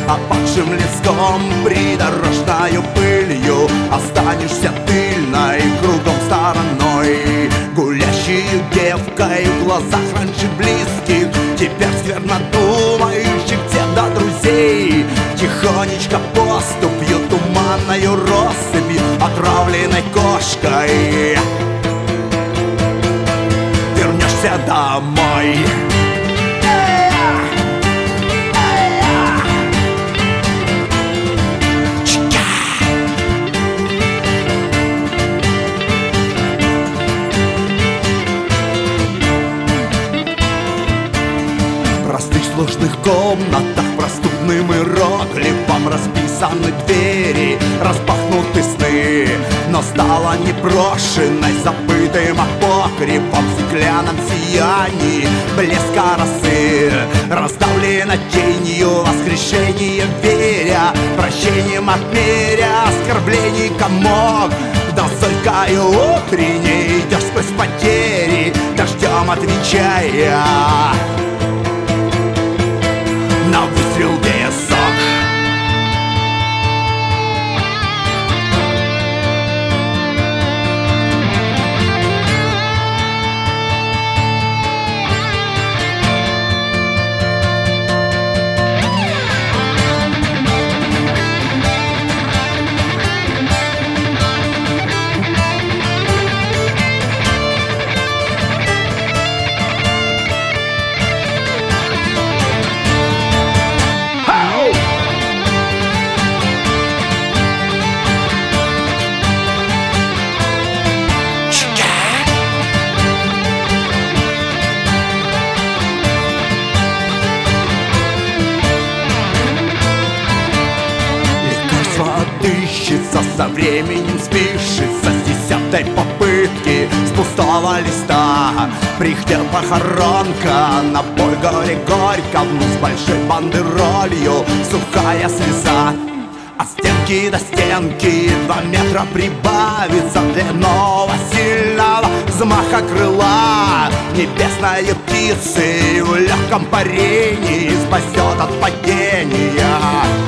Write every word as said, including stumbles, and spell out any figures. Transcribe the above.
опавшим леском, придорожною пылью останешься тыльной кругом стороной. Гулящую девкой в глазах раньше близких, теперь скверно думающих тех до друзей. Тихонечко поступью туманною россыпью, отравленной кошкой вернешься домой. В простых сложных комнатах проступным иероглифом расписаны двери, распахнуты сны. Но стала непрошенной, забытым апокрифом, в стеклянном сиянии блеска росы. Раздавлена тенью воскрешение веря, прощением отмеря оскорблений комок. Дозолькою утренней идешь сквозь потери, дождем отвечая на выстрел песок. Отыщется, со временем спишется с десятой попытки, с пустого листа. Прихтер похоронка, на бой горе горько, но с большой бандеролью сухая слеза. От стенки до стенки два метра прибавится длинного сильного взмаха крыла. Небесные птицы в легком парении спасет от падения